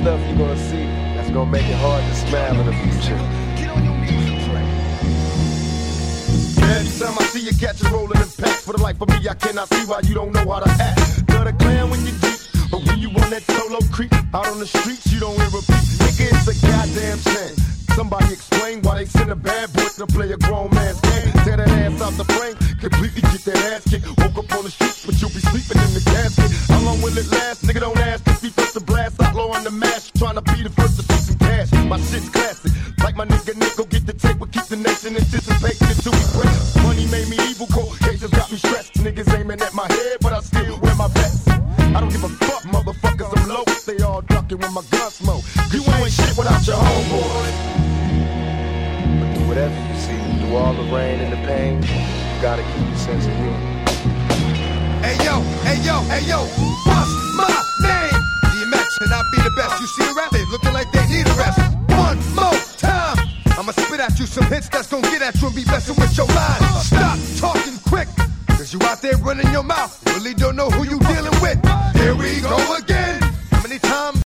stuff you're gonna see that's gonna make it hard to smile in the future. Every time I see you catch a rolling in packs, for the life of me, I cannot see why you don't know how to act. Love the clan when you deep, but when you on that solo creep, out on the streets, you don't hear a beat. Nigga, it's a goddamn shame. Somebody explain why they send a bad boy to play a grown man's game. Tear that ass out the frame, completely get that ass kicked. Woke up on the streets, but you'll be sleeping in the casket. How long will it last? Nigga, don't ask if he first to blast. Outlaw on the mash, trying to be the first to see some cash. My shit's classic, like my nigga Nick, go get the tape. We'll keep the nation anticipating until we break. Money made me evil, cold cases got me stressed. Niggas aiming at my head, but I still wear my vest. I don't give a fuck, motherfuckers, I'm low. They all ducking when my gun smoke. You ain't shit without your homeboy. Whatever you see, through all the rain and the pain, you gotta keep your sense of humor. Hey yo, hey yo, hey yo, what's my name? DMX and I be the best. You see the rap, they looking like they need a rest. One more time, I'ma spit at you some hits that's gonna get at you and be messing with your mind. Stop talking quick, cause you out there running your mouth. You really don't know who you dealing with. Here we go again. How many times